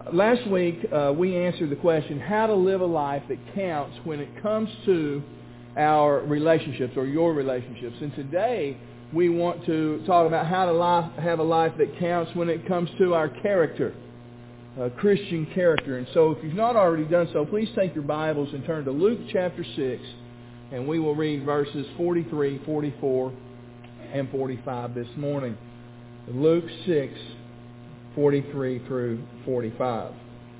Last week, we answered the question, how to live a life that counts when it comes to our relationships or your relationships. And today, we want to talk about how to have a life that counts when it comes to our character, Christian character. And so if you've not already done so, please take your Bibles and turn to Luke chapter 6, and we will read verses 43, 44, and 45 this morning. Luke 6, 43 through 45.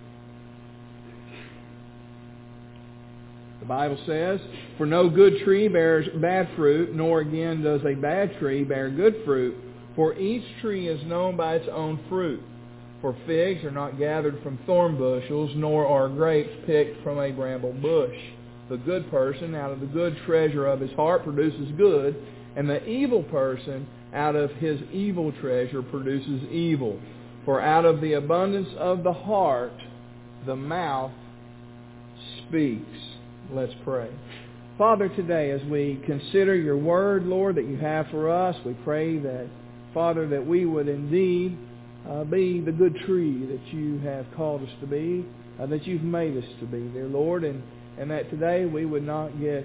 The Bible says, "For no good tree bears bad fruit, nor again does a bad tree bear good fruit. For each tree is known by its own fruit. For figs are not gathered from thorn bushels, nor are grapes picked from a bramble bush. The good person out of the good treasure of his heart produces good, and the evil person out of his evil treasure produces evil. For out of the abundance of the heart, the mouth speaks." Let's pray. Father, today as we consider your word, Lord, that you have for us, we pray that, Father, that we would indeed be the good tree that you have called us to be, that you've made us to be, dear Lord, and that today we would not get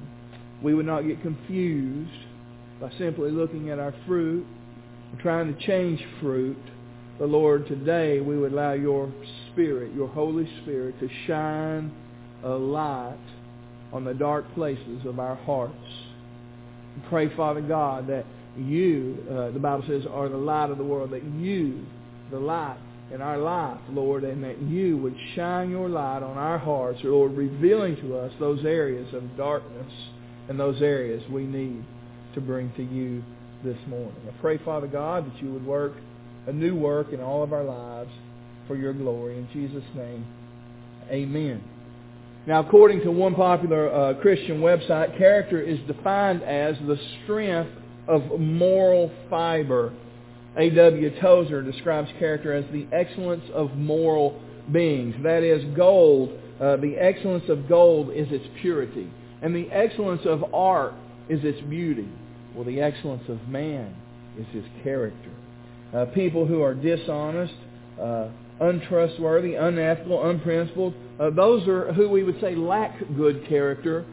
confused by simply looking at our fruit and trying to change fruit. But Lord, today we would allow your Spirit, your Holy Spirit, to shine a light on the dark places of our hearts. We pray, Father God, that you, the Bible says, are the light of the world, that you, the light in our life, Lord, and that you would shine your light on our hearts, Lord, revealing to us those areas of darkness and those areas we need to bring to you this morning. I pray, Father God, that you would work a new work in all of our lives for your glory. In Jesus' name, amen. Now, according to one popular Christian website, character is defined as the strength of moral fiber. A.W. Tozer describes character as the excellence of moral beings. That is, gold, the excellence of gold is its purity. And the excellence of art is its beauty. Well, the excellence of man is his character. People who are dishonest, untrustworthy, unethical, unprincipled, those are who we would say lack good character,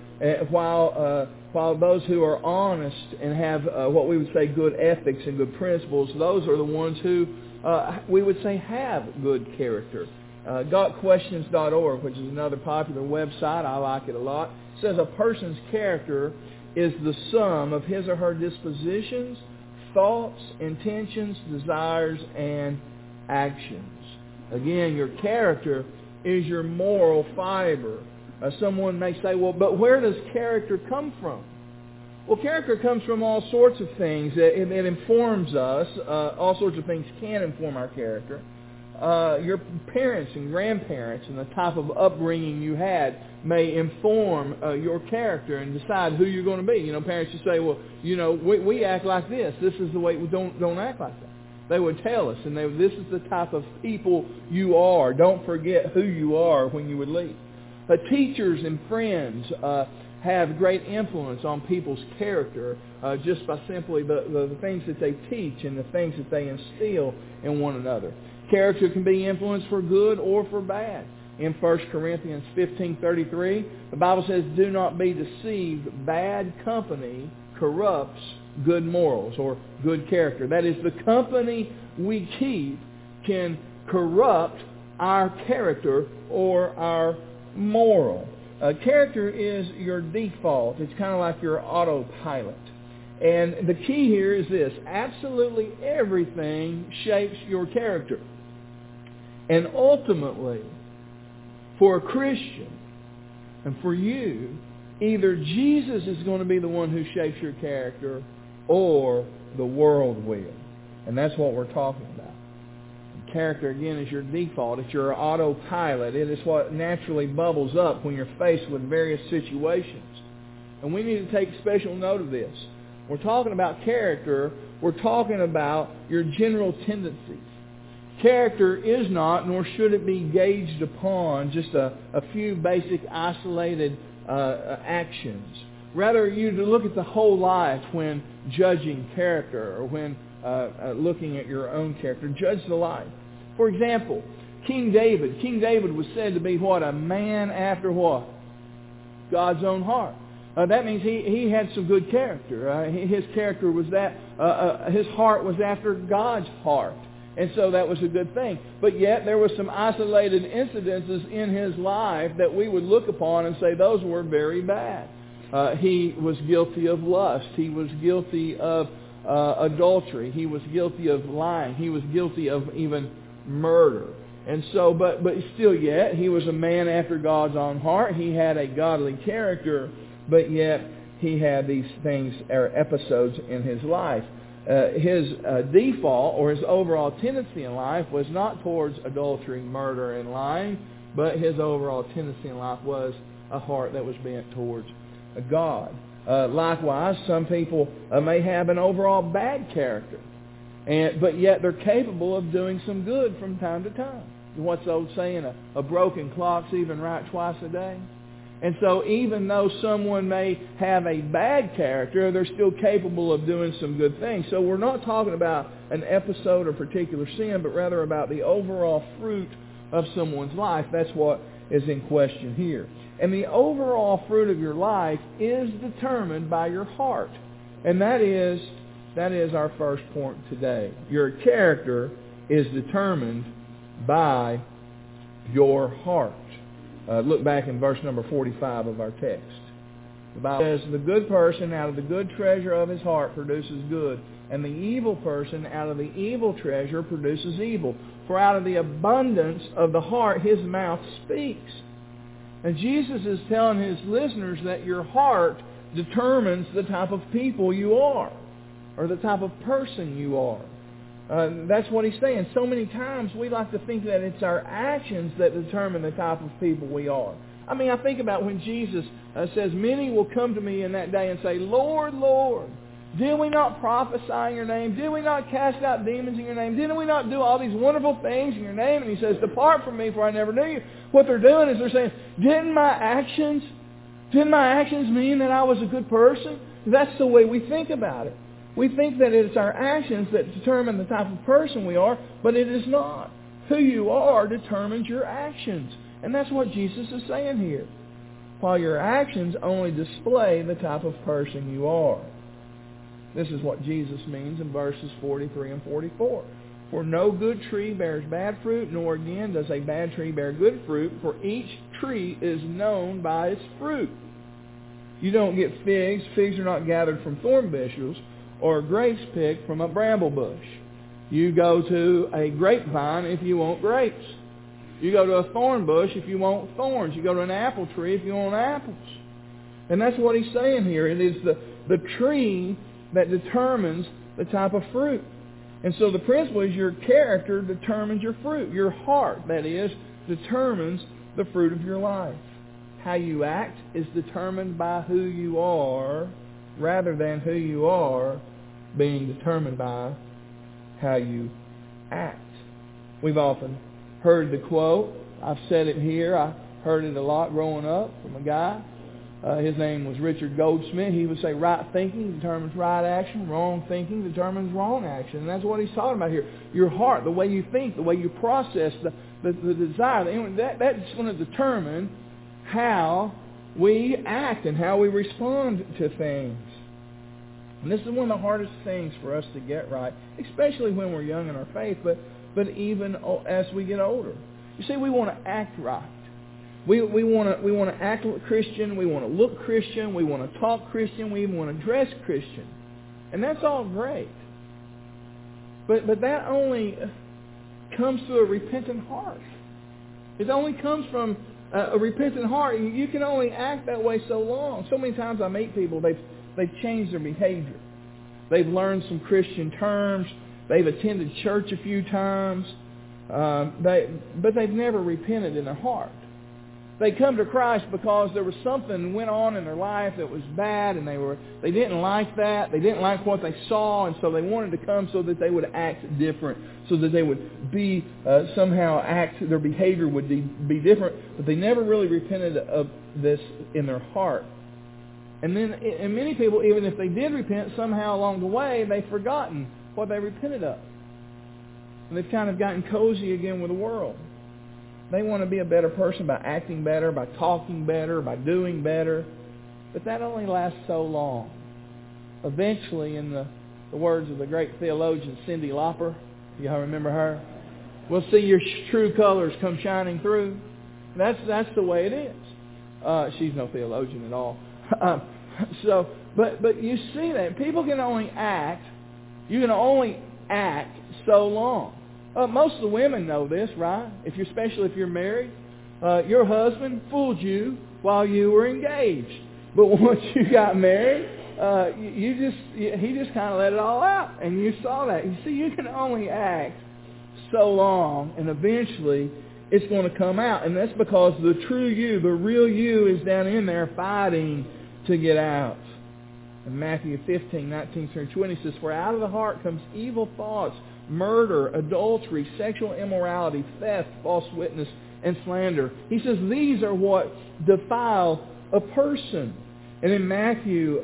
while those who are honest and have what we would say good ethics and good principles, those are the ones who we would say have good character. GotQuestions.org, which is another popular website, I like it a lot, says a person's character is the sum of his or her dispositions, thoughts, intentions, desires, and actions. Again, your character is your moral fiber. Someone may say, well, but where does character come from? Well, character comes from all sorts of things. It informs us. All sorts of things can inform our character. Your parents and grandparents and the type of upbringing you had may inform your character and decide who you're going to be. You know, parents would say, well, you know, we act like this. This is the way we don't act like that. They would tell us, and this is the type of people you are. Don't forget who you are when you would leave. Teachers and friends have great influence on people's character just by simply the things that they teach and the things that they instill in one another. Character can be influenced for good or for bad. In 1 Corinthians 15:33, the Bible says, "Do not be deceived. Bad company corrupts good morals," or good character. That is, the company we keep can corrupt our character or our moral. Character is your default. It's kind of like your autopilot. And the key here is this: absolutely everything shapes your character. And ultimately, for a Christian and for you, either Jesus is going to be the one who shapes your character or the world will. And that's what we're talking about. And character, again, is your default. It's your autopilot. It is what naturally bubbles up when you're faced with various situations. And we need to take special note of this. We're talking about character. We're talking about your general tendencies. Character is not, nor should it be gauged upon just a few basic isolated actions. Rather, you to look at the whole life when judging character or when looking at your own character. Judge the life. For example, King David. King David was said to be what? A man after what? God's own heart. That means he had some good character. His character was that, his heart was after God's heart. And so that was a good thing. But yet there were some isolated incidences in his life that we would look upon and say those were very bad. He was guilty of lust. He was guilty of adultery. He was guilty of lying. He was guilty of even murder. And so, but still yet, he was a man after God's own heart. He had a godly character, but yet he had these things or episodes in his life. His default or his overall tendency in life was not towards adultery, murder, and lying, but his overall tendency in life was a heart that was bent towards God. Likewise, some people may have an overall bad character, but yet they're capable of doing some good from time to time. What's the old saying? A broken clock's even right twice a day. And so even though someone may have a bad character, they're still capable of doing some good things. So we're not talking about an episode or particular sin, but rather about the overall fruit of someone's life. That's what is in question here. And the overall fruit of your life is determined by your heart. And that is our first point today. Your character is determined by your heart. Look back in verse number 45 of our text. The Bible says, the good person out of the good treasure of his heart produces good, and the evil person out of the evil treasure produces evil. For out of the abundance of the heart his mouth speaks. And Jesus is telling his listeners that your heart determines the type of people you are, or the type of person you are. That's what he's saying. So many times we like to think that it's our actions that determine the type of people we are. I mean, I think about when Jesus says, many will come to me in that day and say, Lord, Lord, did we not prophesy in your name? Did we not cast out demons in your name? Didn't we not do all these wonderful things in your name? And he says, depart from me, for I never knew you. What they're doing is they're saying, didn't my actions mean that I was a good person? That's the way we think about it. We think that it's our actions that determine the type of person we are, but it is not. Who you are determines your actions. And that's what Jesus is saying here. While your actions only display the type of person you are. This is what Jesus means in verses 43 and 44. For no good tree bears bad fruit, nor again does a bad tree bear good fruit, for each tree is known by its fruit. You don't get figs. Figs are not gathered from thorn bushes, or grapes picked from a bramble bush. You go to a grapevine if you want grapes. You go to a thorn bush if you want thorns. You go to an apple tree if you want apples. And that's what he's saying here. It is the tree that determines the type of fruit. And so the principle is your character determines your fruit. Your heart, that is, determines the fruit of your life. How you act is determined by who you are, rather than who you are being determined by how you act. We've often heard the quote. I've said it here. I heard it a lot growing up from a guy. His name was Richard Goldsmith. He would say, right thinking determines right action. Wrong thinking determines wrong action. And that's what he's talking about here. Your heart, the way you think, the way you process, the desire, that's going to determine how we act and how we respond to things. And this is one of the hardest things for us to get right, especially when we're young in our faith, but even as we get older. You see, we want to act right. We want to act Christian. We want to look Christian. We want to talk Christian. We even want to dress Christian. And that's all great. But that only comes through a repentant heart. It only comes from a repentant heart. You can only act that way so long. So many times I meet people, they've changed their behavior. They've learned some Christian terms. They've attended church a few times. But they've never repented in their heart. They come to Christ because there was something went on in their life that was bad, and they didn't like that. They didn't like what they saw, and so they wanted to come so that they would act different, so that they would be their behavior would be different. But they never really repented of this in their heart. And many people, even if they did repent, somehow along the way, they've forgotten what they repented of. And they've kind of gotten cozy again with the world. They want to be a better person by acting better, by talking better, by doing better. But that only lasts so long. Eventually, in the words of the great theologian Cyndi Lauper, y'all remember her? We'll see your true colors come shining through. That's the way it is. She's no theologian at all. But you see that people can only act. You can only act so long. Most of the women know this, right? Especially if you're married, your husband fooled you while you were engaged, but once you got married, he just kind of let it all out, and you saw that. You see, you can only act so long, and eventually it's going to come out, and that's because the true you, the real you, is down in there fighting to get out. And Matthew 15:19-20 says, "For out of the heart comes evil thoughts, murder, adultery, sexual immorality, theft, false witness, and slander." He says these are what defile a person. And in Matthew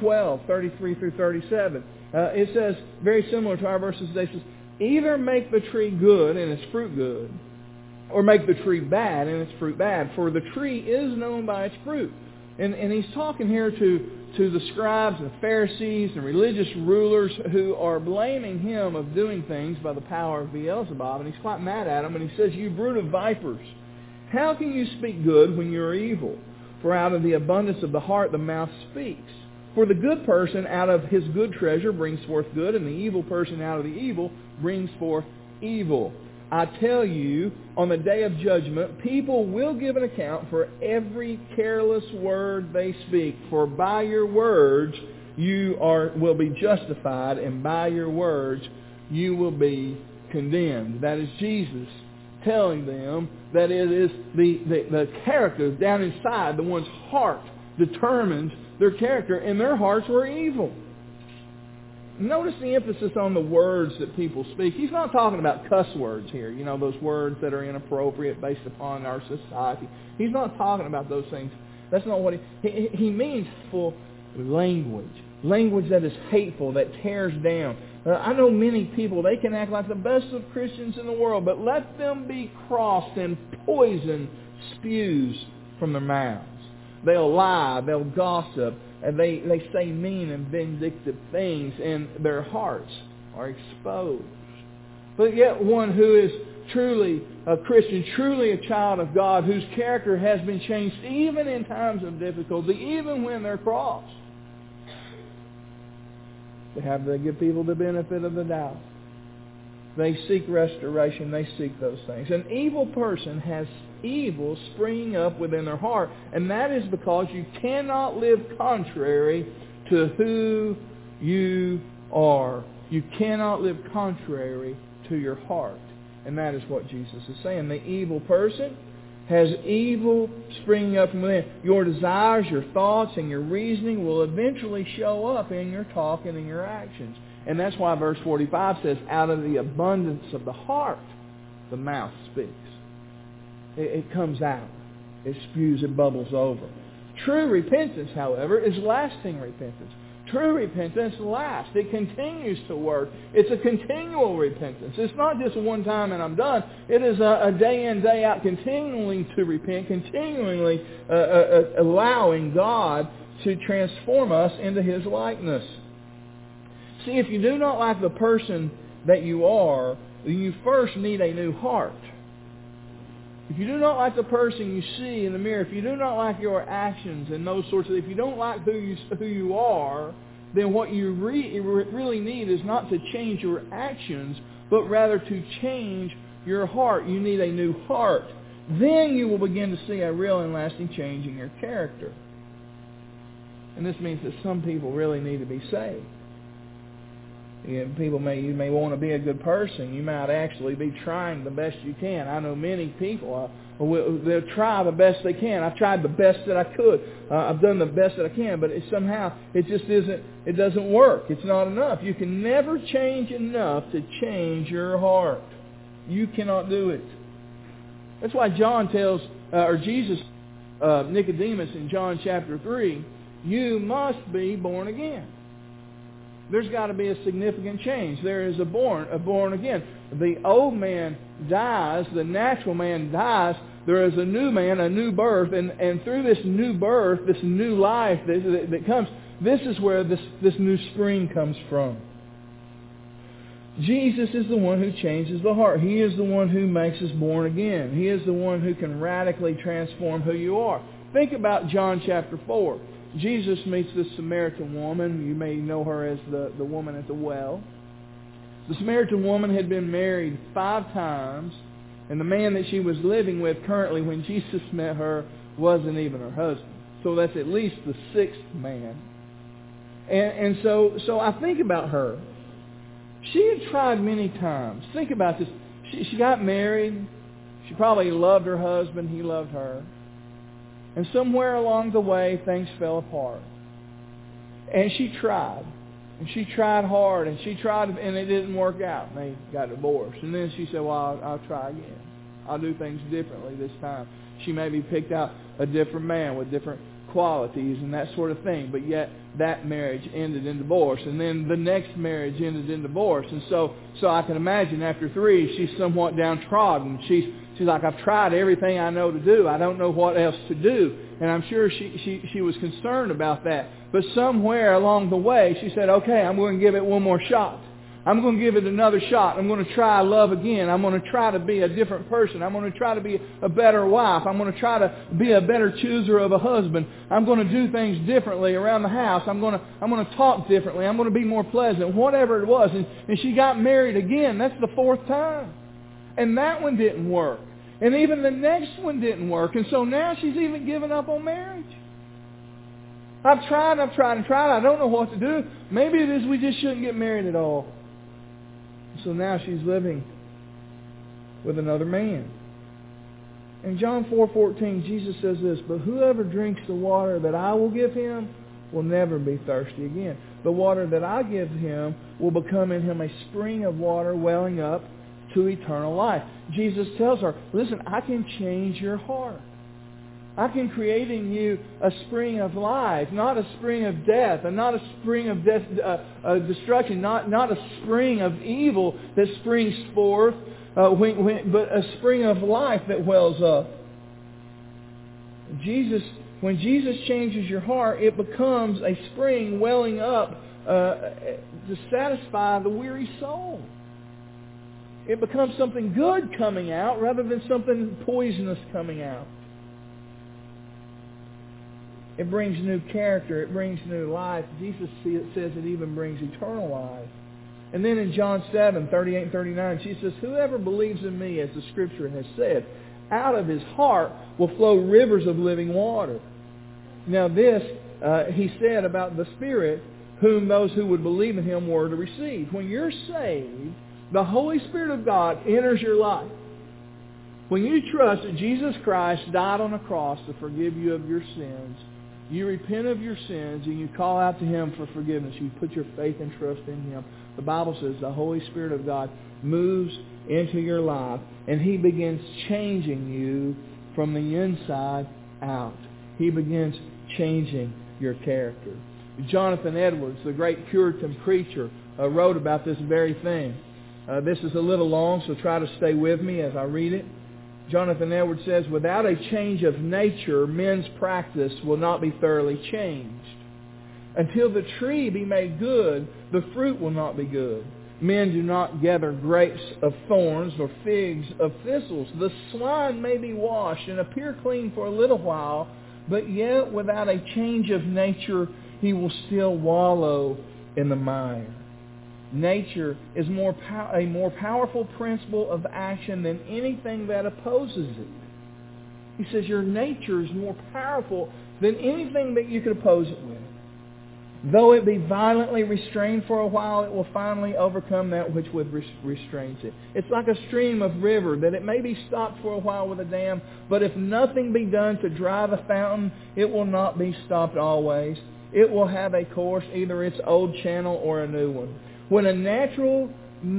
12:33-37, it says, very similar to our verses today, it says, "Either make the tree good and its fruit good, or make the tree bad and its fruit bad. For the tree is known by its fruit." And he's talking here to the scribes and the Pharisees and religious rulers who are blaming him of doing things by the power of Beelzebub. And he's quite mad at them. And he says, "You brood of vipers, how can you speak good when you are evil? For out of the abundance of the heart the mouth speaks. For the good person out of his good treasure brings forth good, and the evil person out of the evil brings forth evil. I tell you, on the day of judgment, people will give an account for every careless word they speak. For by your words you will be justified, and by your words you will be condemned." That is Jesus telling them that it is the character down inside, the one's heart determines their character, and their hearts were evil. Notice the emphasis on the words that people speak. He's not talking about cuss words here, those words that are inappropriate based upon our society. He's not talking about those things. That's not what he means. Full language that is hateful, that tears down. I know many people, they can act like the best of Christians in the world, but let them be crossed and poison spews from their mouths. They'll lie, they'll gossip, and they say mean and vindictive things, and their hearts are exposed. But yet one who is truly a Christian, truly a child of God, whose character has been changed even in times of difficulty, even when they're crossed, they give people the benefit of the doubt. They seek restoration. They seek those things. An evil person has evil springing up within their heart, and that is because you cannot live contrary to who you are. You cannot live contrary to your heart. And that is what Jesus is saying. The evil person has evil springing up from within. Your desires, your thoughts, and your reasoning will eventually show up in your talk and in your actions. And that's why verse 45 says, out of the abundance of the heart, the mouth speaks. It comes out. It spews, it bubbles over. True repentance, however, is lasting repentance. True repentance lasts. It continues to work. It's a continual repentance. It's not just one time and I'm done. It is a day in, day out, continuing to repent, continually allowing God to transform us into His likeness. See, if you do not like the person that you are, then you first need a new heart. If you do not like the person you see in the mirror, if you do not like your actions and those sorts of things, if you don't like who you are, then what you really need is not to change your actions, but rather to change your heart. You need a new heart. Then you will begin to see a real and lasting change in your character. And this means that some people really need to be saved. You may want to be a good person. You might actually be trying the best you can. I know many people, they'll try the best they can. I've tried the best that I could. I've done the best that I can, but it just isn't, it doesn't work. It's not enough. You can never change enough to change your heart. You cannot do it. That's why Jesus, Nicodemus in John chapter 3, you must be born again. There's got to be a significant change. There is a born again. the old man dies, the natural man dies, there is a new man, a new birth, and through this new birth, this new life that comes, this is where this new spring comes from. Jesus is the one who changes the heart. He is the one who makes us born again. He is the one who can radically transform who you are. Think about John chapter 4. Jesus meets this Samaritan woman. You may know her as the woman at the well. The Samaritan woman had been married 5 times, and the man that she was living with currently when Jesus met her wasn't even her husband. So that's at least the 6th man. And so I think about her. She had tried many times. Think about this. She got married. She probably loved her husband. He loved her. And somewhere along the way, things fell apart. And she tried. And she tried hard. And she tried, and it didn't work out. And they got divorced. And then she said, well, I'll try again. I'll do things differently this time. She maybe picked out a different man with different qualities and that sort of thing. But yet, that marriage ended in divorce. And then the next marriage ended in divorce. And so I can imagine after 3, she's somewhat downtrodden. She's like, I've tried everything I know to do. I don't know what else to do. And I'm sure she was concerned about that. But somewhere along the way, she said, okay, I'm going to give it one more shot. I'm going to give it another shot. I'm going to try love again. I'm going to try to be a different person. I'm going to try to be a better wife. I'm going to try to be a better chooser of a husband. I'm going to do things differently around the house. I'm going to talk differently. I'm going to be more pleasant. Whatever it was. And she got married again. That's the 4th time. And that one didn't work. And even the next one didn't work. And so now she's even given up on marriage. I've tried. I don't know what to do. Maybe it is we just shouldn't get married at all. So now she's living with another man. In John 4:14, Jesus says this, but whoever drinks the water that I will give him will never be thirsty again. The water that I give him will become in him a spring of water welling up to eternal life. Jesus tells her, listen, I can change your heart. I can create in you a spring of life, not a spring of death, and not a spring of destruction, not a spring of evil that springs forth, but a spring of life that wells up. When Jesus changes your heart, it becomes a spring welling up to satisfy the weary soul. It becomes something good coming out rather than something poisonous coming out. It brings new character. It brings new life. Jesus says it even brings eternal life. And then in John 7:38 and 39, she says, whoever believes in me, as the Scripture has said, out of his heart will flow rivers of living water. Now this, he said about the Spirit, whom those who would believe in him were to receive. When you're saved, the Holy Spirit of God enters your life. When you trust that Jesus Christ died on the cross to forgive you of your sins, you repent of your sins and you call out to him for forgiveness. You put your faith and trust in him. The Bible says the Holy Spirit of God moves into your life and he begins changing you from the inside out. He begins changing your character. Jonathan Edwards, the great Puritan preacher, wrote about this very thing. This is a little long, so try to stay with me as I read it. Jonathan Edwards says, without a change of nature, men's practice will not be thoroughly changed. Until the tree be made good, the fruit will not be good. Men do not gather grapes of thorns nor figs of thistles. The swine may be washed and appear clean for a little while, but yet without a change of nature, he will still wallow in the mire. Nature is a more powerful principle of action than anything that opposes it. He says your nature is more powerful than anything that you could oppose it with. Though it be violently restrained for a while, it will finally overcome that which would restrains it. It's like a stream of river, that it may be stopped for a while with a dam, but if nothing be done to dry the fountain, it will not be stopped always. It will have a course, either its old channel or a new one. When a natural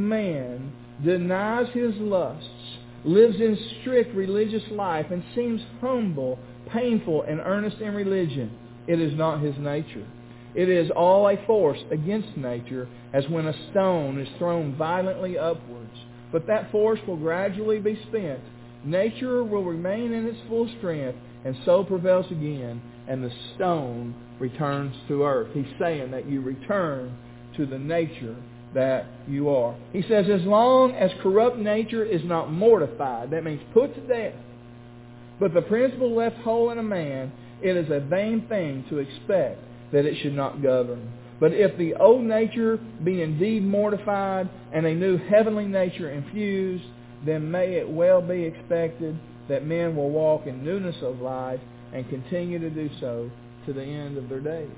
man denies his lusts, lives in strict religious life, and seems humble, painful, and earnest in religion, it is not his nature. It is all a force against nature, as when a stone is thrown violently upwards. but that force will gradually be spent. Nature will remain in its full strength, and so prevails again, and the stone returns to earth. He's saying that you return to the nature that you are. He says, as long as corrupt nature is not mortified, that means put to death, but the principle left whole in a man, it is a vain thing to expect that it should not govern. But if the old nature be indeed mortified and a new heavenly nature infused, then may it well be expected that men will walk in newness of life and continue to do so to the end of their days.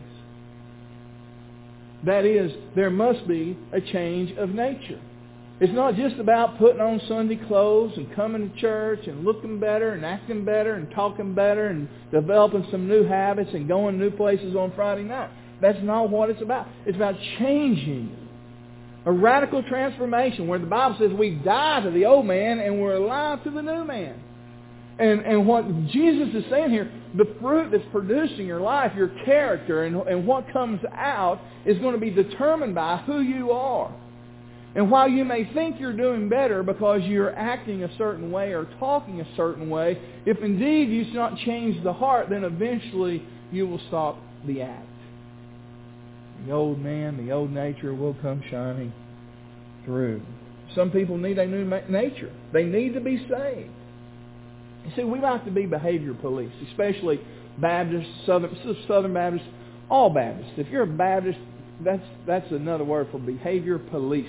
That is, there must be a change of nature. It's not just about putting on Sunday clothes and coming to church and looking better and acting better and talking better and developing some new habits and going new places on Friday night. That's not what it's about. It's about changing. A radical transformation where the Bible says we die to the old man and we're alive to the new man. And what Jesus is saying here, the fruit that's produced in your life, your character, and what comes out is going to be determined by who you are. And while you may think you're doing better because you're acting a certain way or talking a certain way, if indeed you do not change the heart, then eventually you will stop the act. The old man, the old nature will come shining through. Some people need a new nature. They need to be saved. You see, we like to be behavior police, especially Baptists, Southern Baptists, all Baptists. If you're a Baptist, that's another word for behavior police.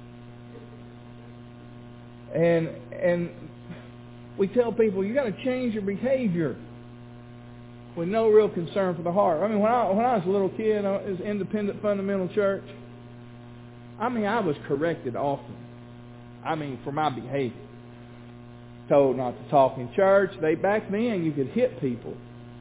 And we tell people, you got to change your behavior with no real concern for the heart. I mean, when I was a little kid, it was Independent Fundamental Church. I was corrected often. For my behavior. Told not to talk in church. Back then, you could hit people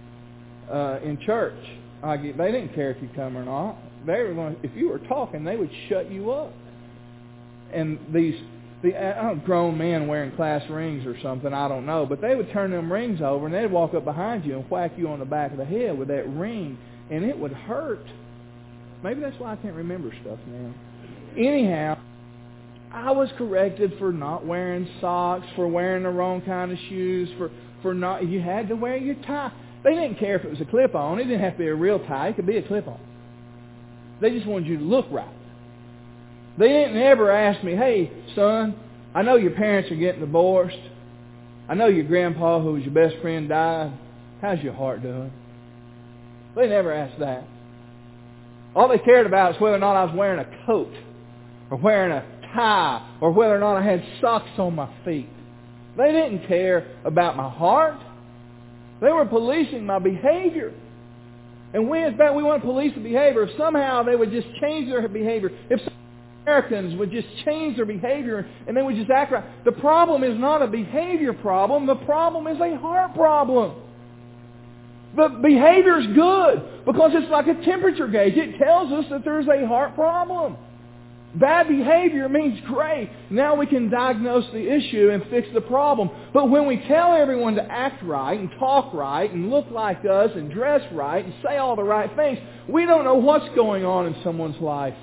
in church. They didn't care if you come or not. If you were talking, they would shut you up. And these grown men wearing class rings or something, I don't know, but they would turn them rings over and they'd walk up behind you and whack you on the back of the head with that ring, and it would hurt. Maybe that's why I can't remember stuff now. Anyhow, I was corrected for not wearing socks, for wearing the wrong kind of shoes, for not. You had to wear your tie. They didn't care if it was a clip-on. It didn't have to be a real tie. It could be a clip-on. They just wanted you to look right. They didn't ever ask me, hey, son, I know your parents are getting divorced. I know your grandpa, who was your best friend, died. How's your heart doing? They never asked that. All they cared about is whether or not I was wearing a coat or wearing a tie or whether or not I had socks on my feet. They didn't care about my heart. They were policing my behavior. And we want to police the behavior. If somehow they would just change their behavior, if Americans would just change their behavior and they would just act right. The problem is not a behavior problem. The problem is a heart problem. The behavior is good because it's like a temperature gauge. It tells us that there's a heart problem. Bad behavior means great. Now we can diagnose the issue and fix the problem. But when we tell everyone to act right and talk right and look like us and dress right and say all the right things, we don't know what's going on in someone's life.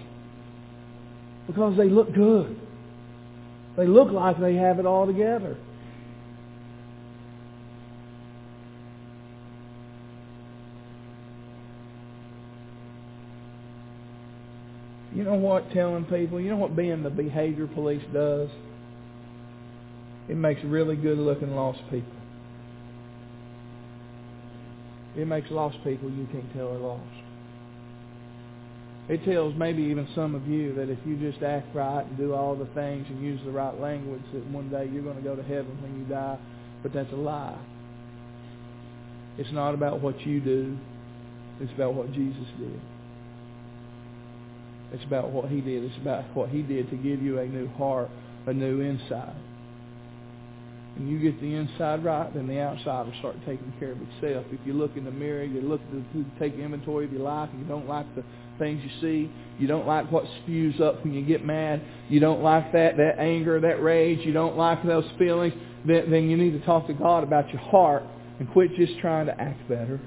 Because they look good. They look like they have it all together. You know what telling people, you know what being the behavior police does? It makes really good looking lost people. It makes lost people you can't tell are lost. It tells maybe even some of you that if you just act right and do all the things and use the right language, that one day you're going to go to heaven when you die. But that's a lie. It's not about what you do. It's about what Jesus did. It's about what He did. It's about what He did to give you a new heart, a new inside. And you get the inside right, then the outside will start taking care of itself. If you look in the mirror, you take inventory of your life, and you don't like the things you see, you don't like what spews up when you get mad, you don't like that anger, that rage, you don't like those feelings, then you need to talk to God about your heart and quit just trying to act better.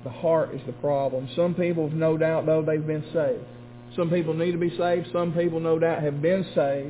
The heart is the problem. Some people, no doubt, though, they've been saved. Some people need to be saved. Some people, no doubt, have been saved.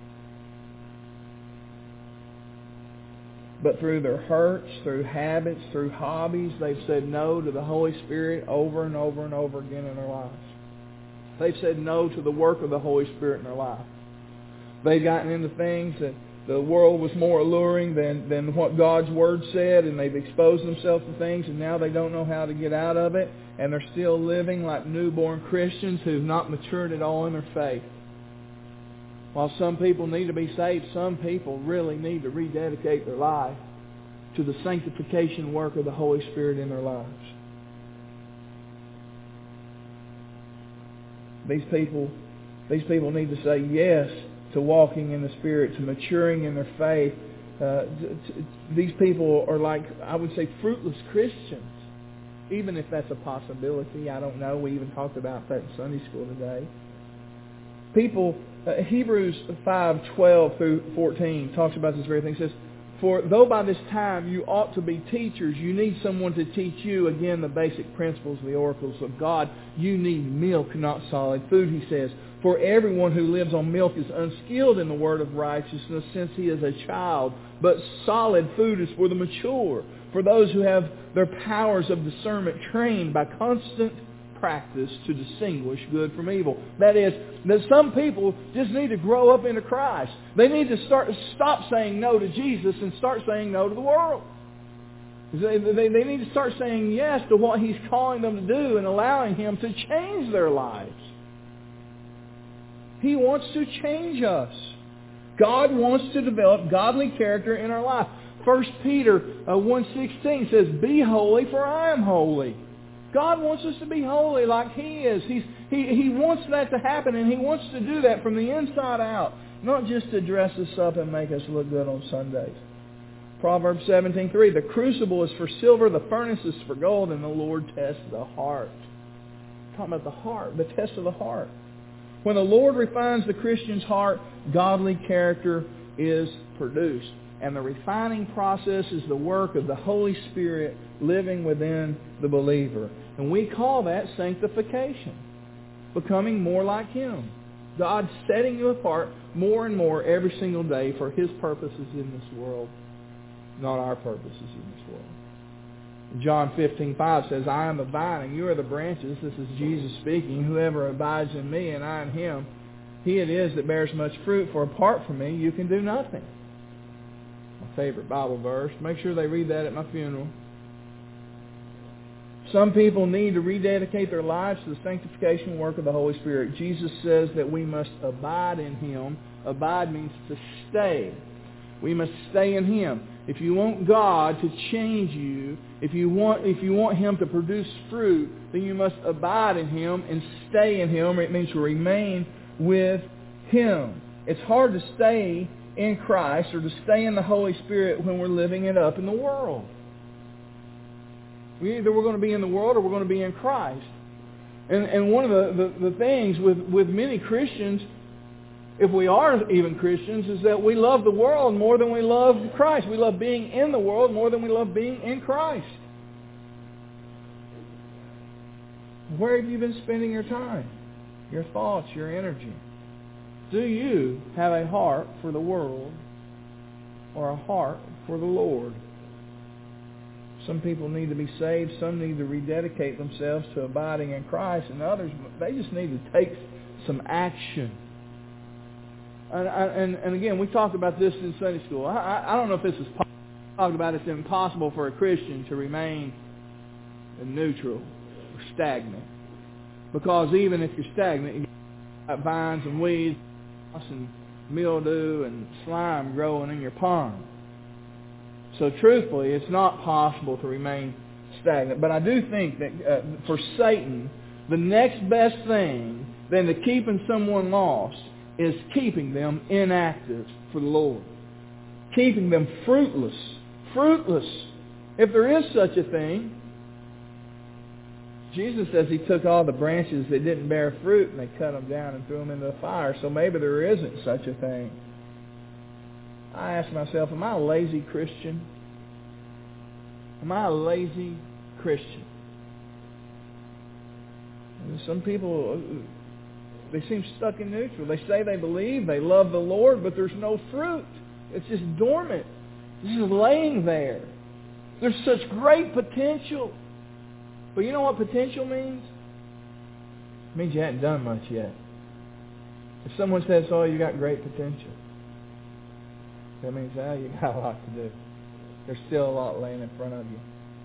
But through their hurts, through habits, through hobbies, they've said no to the Holy Spirit over and over and over again in their lives. They've said no to the work of the Holy Spirit in their life. They've gotten into things that the world was more alluring than what God's Word said, and they've exposed themselves to things, and now they don't know how to get out of it, and they're still living like newborn Christians who've not matured at all in their faith. While some people need to be saved, some people really need to rededicate their life to the sanctification work of the Holy Spirit in their lives. These people need to say yes to walking in the Spirit, to maturing in their faith. These people are like, I would say, fruitless Christians. Even if that's a possibility, I don't know. We even talked about that in Sunday school today. People, Hebrews 5:12 through 14 talks about this very thing. It says, "For though by this time you ought to be teachers, you need someone to teach you, again, the basic principles of the oracles of God. You need milk, not solid food," he says. "For everyone who lives on milk is unskilled in the word of righteousness, since he is a child. But solid food is for the mature, for those who have their powers of discernment trained by constant practice to distinguish good from evil." That is, that some people just need to grow up into Christ. They need to stop saying no to Jesus and start saying no to the world. They need to start saying yes to what He's calling them to do and allowing Him to change their lives. He wants to change us. God wants to develop godly character in our life. 1 Peter 1:16 says, "Be holy, for I am holy." God wants us to be holy like He is. He wants that to happen, and He wants to do that from the inside out, not just to dress us up and make us look good on Sundays. Proverbs 17:3, "The crucible is for silver, the furnace is for gold, and the Lord tests the heart." Talking about the heart, the test of the heart. When the Lord refines the Christian's heart, godly character is produced. And the refining process is the work of the Holy Spirit living within the believer. And we call that sanctification. Becoming more like Him. God setting you apart more and more every single day for His purposes in this world, not our purposes in this world. John 15:5 says, "I am the vine and you are the branches." This is Jesus speaking. "Whoever abides in me and I in him, he it is that bears much fruit, for apart from me you can do nothing." My favorite Bible verse. Make sure they read that at my funeral. Some people need to rededicate their lives to the sanctification work of the Holy Spirit. Jesus says that we must abide in Him. Abide means to stay. We must stay in Him. If you want God to change you, if you want Him to produce fruit, then you must abide in Him and stay in Him. It means to remain with Him. It's hard to stay in Christ or to stay in the Holy Spirit when we're living it up in the world. Either we're going to be in the world or we're going to be in Christ. And one of the things with many Christians, if we are even Christians, is that we love the world more than we love Christ. We love being in the world more than we love being in Christ. Where have you been spending your time, your thoughts, your energy? Do you have a heart for the world or a heart for the Lord? Some people need to be saved. Some need to rededicate themselves to abiding in Christ. And others, they just need to take some action. And again, we talked about this in Sunday school. I don't know if this is possible. We talked about it's impossible for a Christian to remain neutral or stagnant. Because even if you're stagnant, you've got vines and weeds and mildew and slime growing in your pond. So truthfully, it's not possible to remain stagnant. But I do think that for Satan, the next best thing than to keeping someone lost is keeping them inactive for the Lord. Keeping them fruitless. Fruitless. If there is such a thing. Jesus says He took all the branches that didn't bear fruit and they cut them down and threw them into the fire. So maybe there isn't such a thing. I ask myself, am I a lazy Christian? Am I a lazy Christian? Some people, they seem stuck in neutral. They say they believe, they love the Lord, but there's no fruit. It's just dormant. It's just laying there. There's such great potential. But you know what potential means? It means you haven't done much yet. If someone says, oh, you got great potential, that means, you got a lot to do. There's still a lot laying in front of you.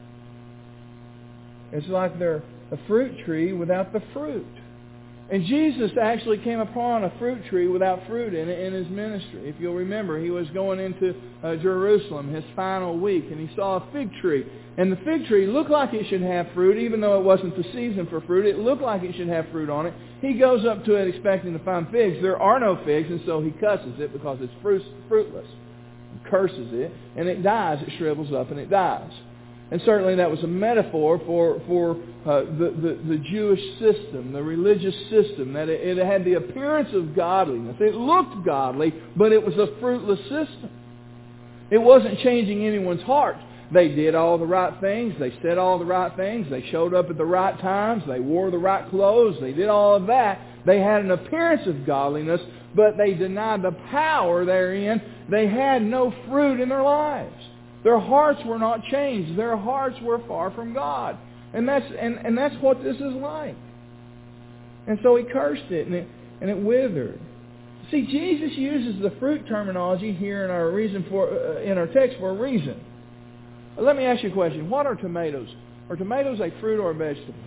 It's like they're a fruit tree without the fruit. And Jesus actually came upon a fruit tree without fruit in it in His ministry. If you'll remember, He was going into Jerusalem, His final week, and He saw a fig tree. And the fig tree looked like it should have fruit, even though it wasn't the season for fruit. It looked like it should have fruit on it. He goes up to it expecting to find figs. There are no figs, and so He cusses it because it's fruitless. He curses it, and it dies. It shrivels up, and it dies. And certainly that was a metaphor for the Jewish system, the religious system, that it had the appearance of godliness. It looked godly, but it was a fruitless system. It wasn't changing anyone's heart. They did all the right things. They said all the right things. They showed up at the right times. They wore the right clothes. They did all of that. They had an appearance of godliness, but they denied the power therein. They had no fruit in their lives. Their hearts were not changed. Their hearts were far from God. And that's what this is like. And so He cursed it, and it withered. See, Jesus uses the fruit terminology here in our text for a reason. Let me ask you a question. What are tomatoes? Are tomatoes a fruit or a vegetable?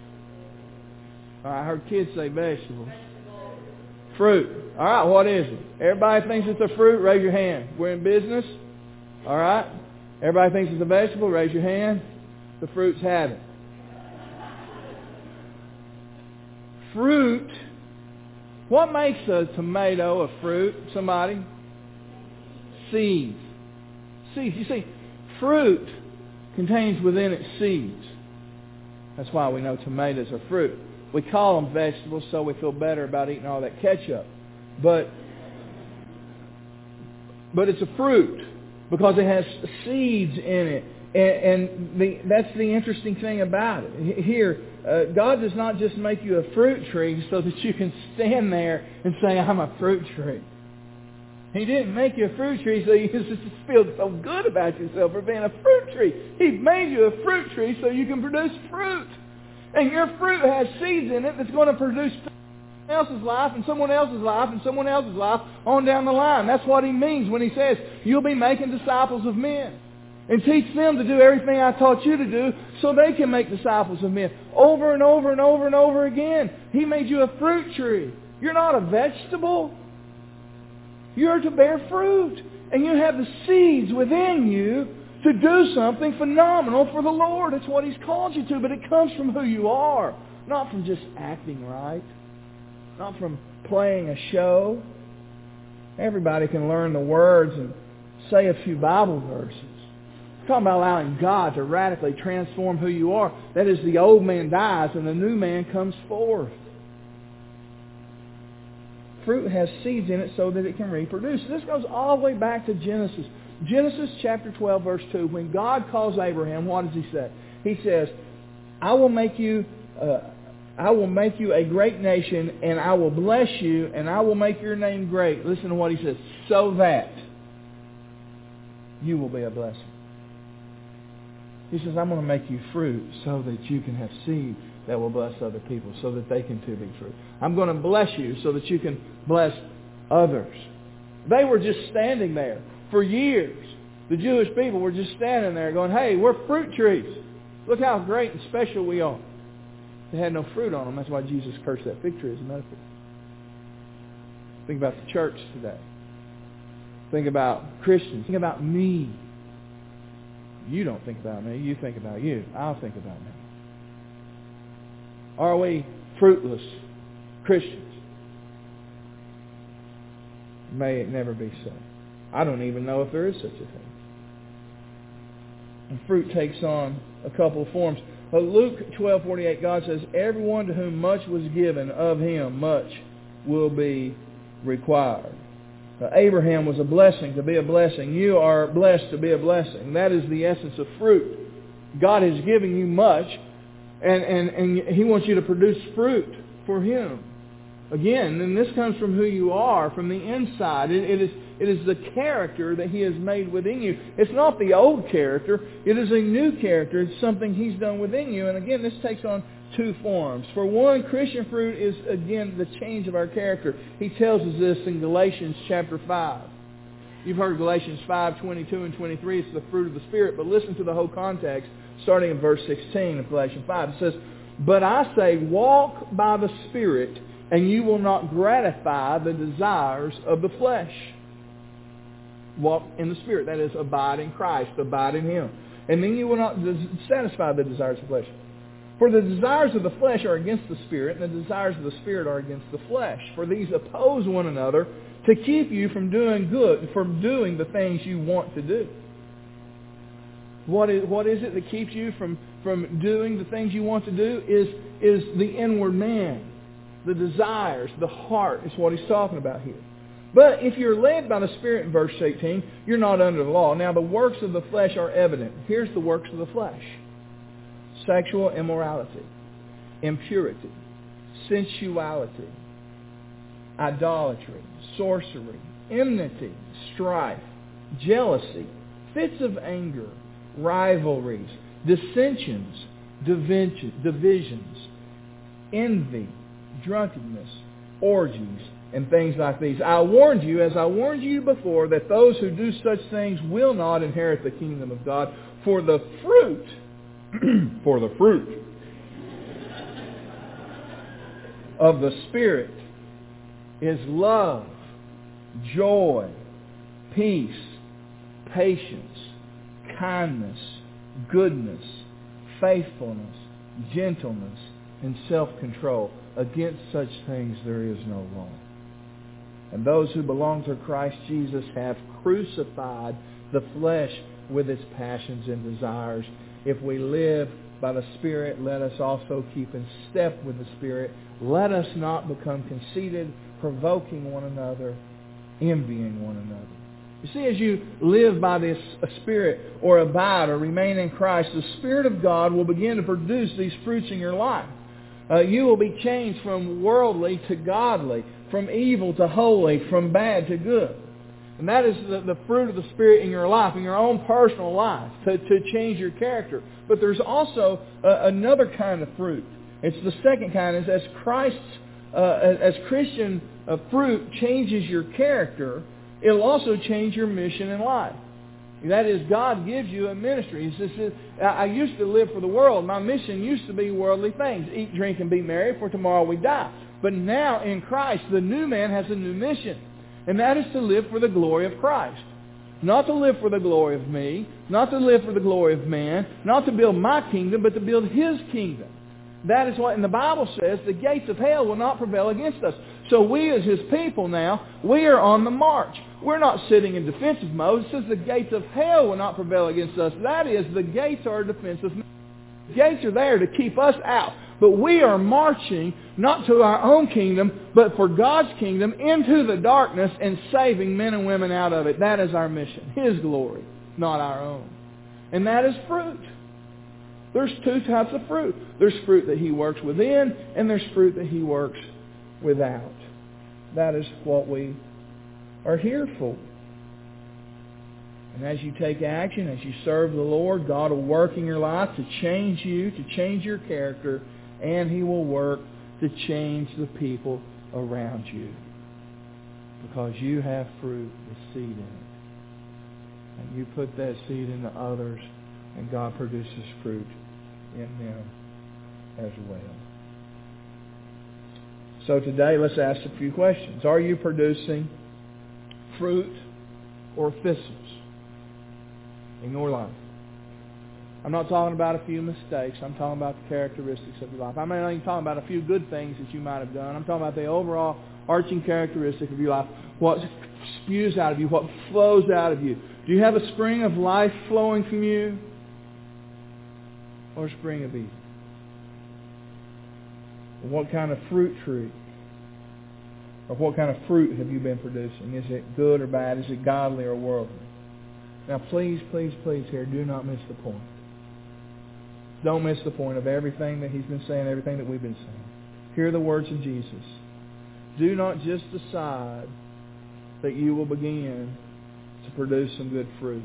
I heard kids say vegetable. Fruit. All right, what is it? Everybody thinks it's a fruit? Raise your hand. We're in business. All right. Everybody thinks it's a vegetable? Raise your hand. The fruits have it. Fruit. What makes a tomato a fruit? Somebody? Seeds. Seeds. You see, fruit contains within it seeds. That's why we know tomatoes are fruit. We call them vegetables so we feel better about eating all that ketchup. But it's a fruit because it has seeds in it. That's the interesting thing about it. Here, God does not just make you a fruit tree so that you can stand there and say, I'm a fruit tree. He didn't make you a fruit tree so you just feel so good about yourself for being a fruit tree. He made you a fruit tree so you can produce fruit. And your fruit has seeds in it that's going to produce someone else's life and someone else's life and someone else's life on down the line. That's what He means when He says, you'll be making disciples of men. And teach them to do everything I taught you to do so they can make disciples of men. Over and over and over and over again. He made you a fruit tree. You're not a vegetable. You're to bear fruit. And you have the seeds within you to do something phenomenal for the Lord. It's what He's called you to. But it comes from who you are. Not from just acting right. Not from playing a show. Everybody can learn the words and say a few Bible verses. Talking about allowing God to radically transform who you are. That is, the old man dies and the new man comes forth. Fruit has seeds in it so that it can reproduce. This goes all the way back to Genesis. Genesis chapter 12, verse 2. When God calls Abraham, what does He say? He says, I will make you a great nation, and I will bless you, and I will make your name great. Listen to what He says. So that you will be a blessing. He says, I'm going to make you fruit so that you can have seed that will bless other people, so that they can too be fruit. I'm going to bless you so that you can bless others. They were just standing there for years. The Jewish people were just standing there going, hey, we're fruit trees. Look how great and special we are. They had no fruit on them. That's why Jesus cursed that fig tree as a metaphor. Think about the church today. Think about Christians. Think about me. You don't think about me. You think about you. I'll think about me. Are we fruitless Christians? May it never be so. I don't even know if there is such a thing. And fruit takes on a couple of forms. Luke 12:48, God says, everyone to whom much was given, of him much will be required. Abraham was a blessing to be a blessing. You are blessed to be a blessing. That is the essence of fruit. God has given you much, And He wants you to produce fruit for Him. Again, and this comes from who you are, from the inside. It is the character that He has made within you. It's not the old character. It is a new character. It's something He's done within you. And again, this takes on two forms. For one, Christian fruit is, again, the change of our character. He tells us this in Galatians chapter 5. You've heard Galatians 5, 22 and 23. It's the fruit of the Spirit. But listen to the whole context, starting in verse 16 of Galatians 5. It says, "But I say, walk by the Spirit, and you will not gratify the desires of the flesh." Walk in the Spirit. That is, abide in Christ. Abide in Him. And then you will not satisfy the desires of the flesh. For the desires of the flesh are against the Spirit, and the desires of the Spirit are against the flesh. For these oppose one another to keep you from doing good, from doing the things you want to do. What is it that keeps you from doing the things you want to do? Is the inward man. The desires, the heart is what he's talking about here. But if you're led by the Spirit in verse 18, you're not under the law. Now the works of the flesh are evident. Here's the works of the flesh. Sexual immorality, impurity, sensuality, idolatry, sorcery, enmity, strife, jealousy, fits of anger, rivalries, dissensions, divisions, envy, drunkenness, orgies, and things like these. I warned you, as I warned you before, that those who do such things will not inherit the kingdom of God. For the fruit of the Spirit is love, joy, peace, patience, kindness, goodness, faithfulness, gentleness, and self-control. Against such things there is no law. And those who belong to Christ Jesus have crucified the flesh with its passions and desires. If we live by the Spirit, let us also keep in step with the Spirit. Let us not become conceited, provoking one another, envying one another. You see, as you live by this Spirit, or abide, or remain in Christ, the Spirit of God will begin to produce these fruits in your life. You will be changed from worldly to godly, from evil to holy, from bad to good. And that is the fruit of the Spirit in your life, in your own personal life, to change your character. But there's also another kind of fruit. It's the second kind, is as Christian fruit changes your character, it'll also change your mission in life. That is, God gives you a ministry. He says, I used to live for the world. My mission used to be worldly things. Eat, drink, and be merry, for tomorrow we die. But now in Christ, the new man has a new mission. And that is to live for the glory of Christ. Not to live for the glory of me. Not to live for the glory of man. Not to build my kingdom, but to build His kingdom. That is what, and the Bible says, the gates of hell will not prevail against us. So we as His people now, we are on the march. We're not sitting in defensive mode. It says the gates of hell will not prevail against us. That is, the gates are defensive. The gates are there to keep us out. But we are marching not to our own kingdom, but for God's kingdom into the darkness and saving men and women out of it. That is our mission. His glory, not our own. And that is fruit. There's two types of fruit. There's fruit that He works within, and there's fruit that He works without. That is what we are here for. And as you take action, as you serve the Lord, God will work in your life to change you, to change your character, and He will work to change the people around you. Because you have fruit with seed in it. And you put that seed into others, and God produces fruit in them as well. So today, let's ask a few questions. Are you producing fruit or thistles in your life? I'm not talking about a few mistakes. I'm talking about the characteristics of your life. I'm not even talking about a few good things that you might have done. I'm talking about the overall arching characteristic of your life. What spews out of you, what flows out of you. Do you have a spring of life flowing from you? Or a spring of evil? What kind of fruit tree? Or what kind of fruit have you been producing? Is it good or bad? Is it godly or worldly? Now please, please, please here, do not miss the point. Don't miss the point of everything that He's been saying, everything that we've been saying. Hear the words of Jesus. Do not just decide that you will begin to produce some good fruit.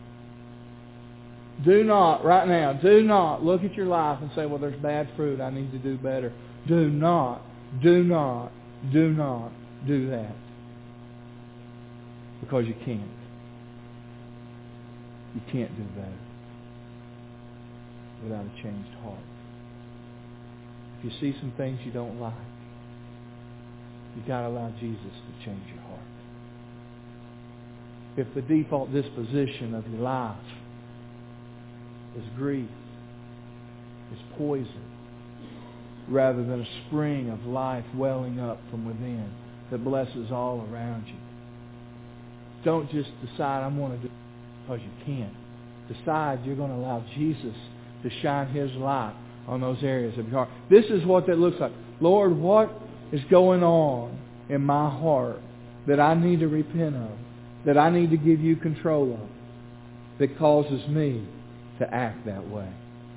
Do not, right now, do not look at your life and say, well, there's bad fruit. I need to do better. Do not do that. Because you can't. You can't do better without a changed heart. If you see some things you don't like, you've got to allow Jesus to change your heart. If the default disposition of your life is grief, is poison, rather than a spring of life welling up from within that blesses all around you, don't just decide, I'm going to do it because you can't. Decide you're going to allow Jesus to shine His light on those areas of your heart. This is what that looks like. Lord, what is going on in my heart that I need to repent of, that I need to give you control of, that causes me to act that way?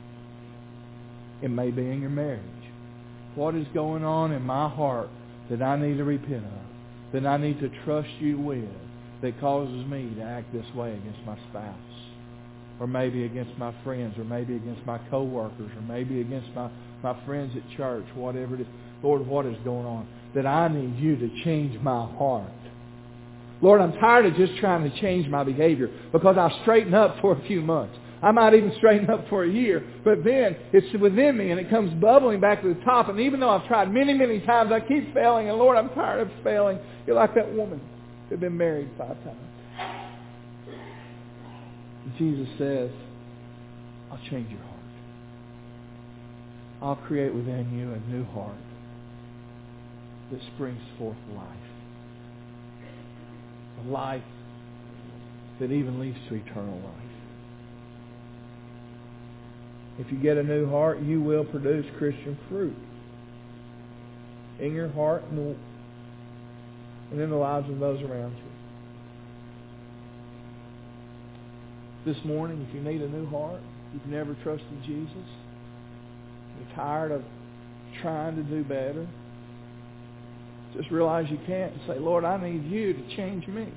It may be in your marriage. What is going on in my heart that I need to repent of, that I need to trust you with, that causes me to act this way against my spouse, or maybe against my friends, or maybe against my co-workers, or maybe against my friends at church, whatever it is. Lord, what is going on? That I need you to change my heart. Lord, I'm tired of just trying to change my behavior, because I'll straighten up for a few months. I might even straighten up for a year, but then it's within me and it comes bubbling back to the top. And even though I've tried many, many times, I keep failing. And Lord, I'm tired of failing. You're like that woman who'd been married 5 times. And Jesus says, I'll change your heart. I'll create within you a new heart that springs forth life. A life that even leads to eternal life. If you get a new heart, you will produce Christian fruit in your heart and in the lives of those around you. This morning, if you need a new heart, you've never trusted Jesus, you're tired of trying to do better, just realize you can't and say, Lord, I need you to change me.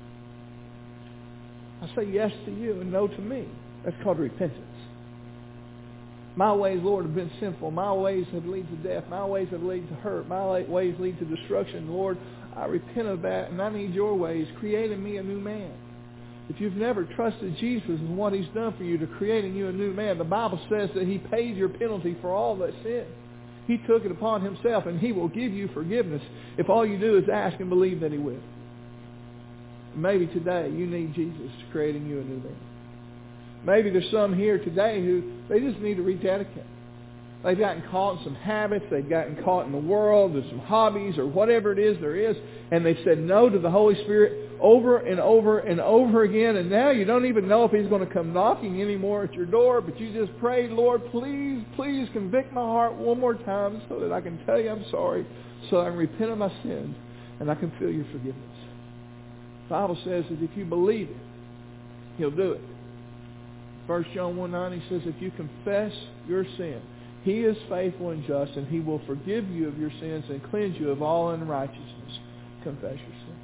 I say yes to you and no to me. That's called repentance. My ways, Lord, have been sinful. My ways have led to death. My ways have led to hurt. My ways lead to destruction. Lord, I repent of that, and I need your ways. Create in me a new man. If you've never trusted Jesus and what He's done for you to create in you a new man, the Bible says that He paid your penalty for all that sin. He took it upon Himself, and He will give you forgiveness if all you do is ask and believe that He will. Maybe today you need Jesus creating you a new man. Maybe there's some here today who they just need to rededicate. They've gotten caught in some habits. They've gotten caught in the world. There's some hobbies or whatever it is there is. And they've said no to the Holy Spirit over and over and over again. And now you don't even know if He's going to come knocking anymore at your door. But you just prayed, Lord, please, please convict my heart one more time so that I can tell you I'm sorry, so I can repent of my sins and I can feel your forgiveness. The Bible says that if you believe it, He'll do it. 1 John 1:9, He says, if you confess your sin, He is faithful and just, and He will forgive you of your sins and cleanse you of all unrighteousness. Confess your sin.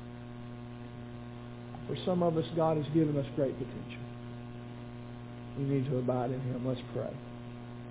For some of us, God has given us great potential. We need to abide in Him. Let's pray.